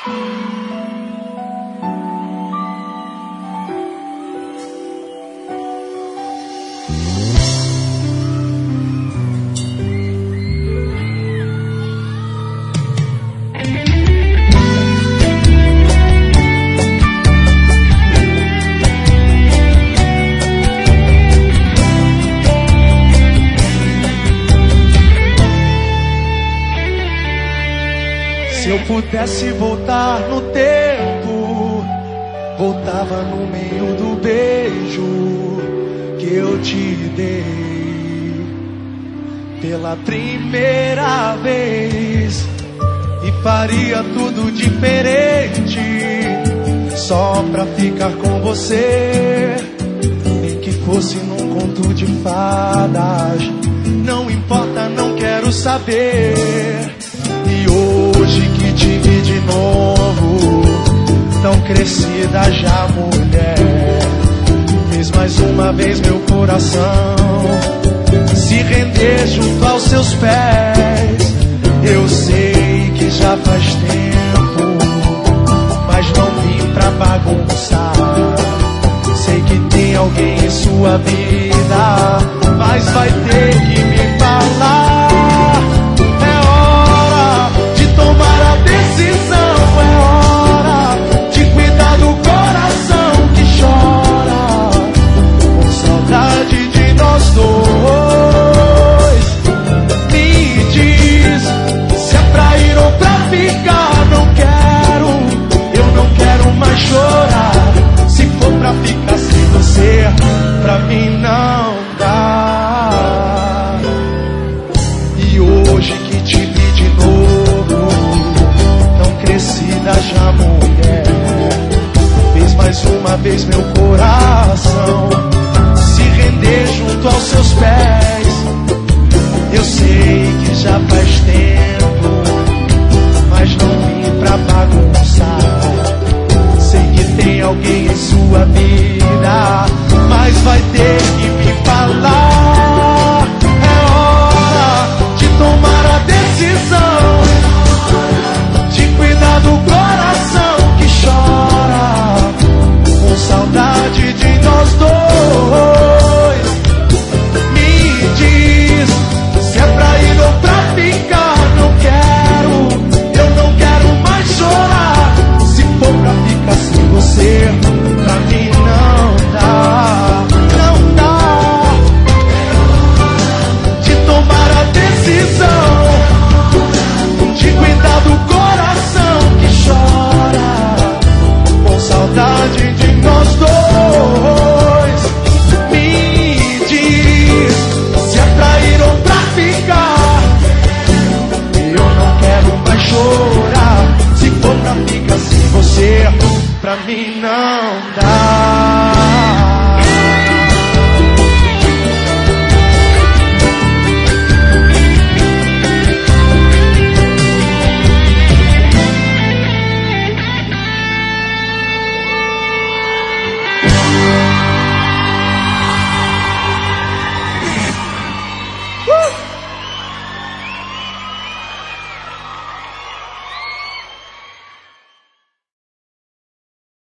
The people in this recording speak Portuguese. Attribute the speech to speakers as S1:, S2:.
S1: Se eu pudesse voltar no tempo, voltava no meio do beijo que eu te dei pela primeira vez, e faria tudo diferente só pra ficar com você, nem que fosse num conto de fadas. Não importa, não quero saber. E hoje que te vi de novo, tão crescida já, mulher, fez mais uma vez meu coração se render junto aos seus pés. Eu sei que já faz tempo, mas não vim pra bagunçar. Sei que tem alguém em sua vida, mas vai ter que me falar. Tomar a decisão, é hora de cuidar do coração que chora com saudade de nós dois. Me diz se é pra ir ou pra ficar. Não quero, eu não quero mais chorar. Se for pra ficar sem você, pra mim não dá. E hoje que te vi de novo, crescida já, mulher, fez mais uma vez meu corpo